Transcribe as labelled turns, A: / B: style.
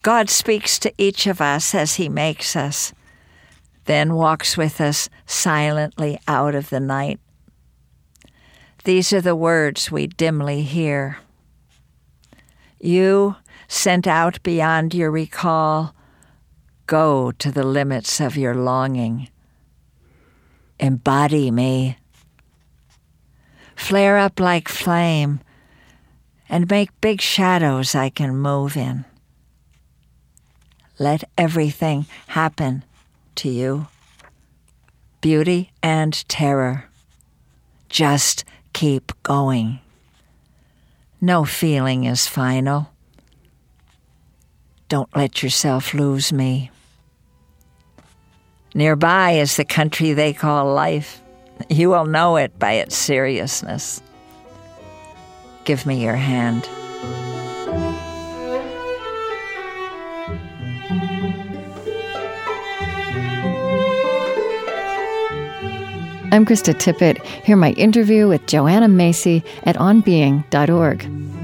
A: God speaks to each of us as He makes us, then walks with us silently out of the night. These are the words we dimly hear. You, sent out beyond your recall, go to the limits of your longing. Embody me. Flare up like flame and make big shadows I can move in. Let everything happen to you. Beauty and terror. Just keep going. No feeling is final. Don't let yourself lose me. Nearby is the country they call life. You will know it by its seriousness. Give me your hand.
B: I'm Krista Tippett. Hear my interview with Joanna Macy at onbeing.org.